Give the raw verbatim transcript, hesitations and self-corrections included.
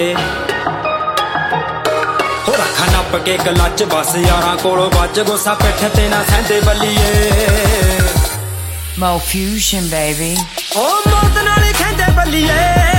ਹੋ ਰੱਖਾਂ ਨੱਪ ਕੇ ਗਲੱਚ ਬਸ ਯਾਰਾਂ ਕੋਲੋਂ ਵੱਜ ਗੁੱਸਾ ਪਿੱਠ ਤੇ ਨਾ ਸਹਿੰਦੇ ਬੱਲੀਏ Mo Fusion baby ਓ ਮੌਤ ਨਾਲ ਖੈਂਦੇ ਬੱਲੀਏ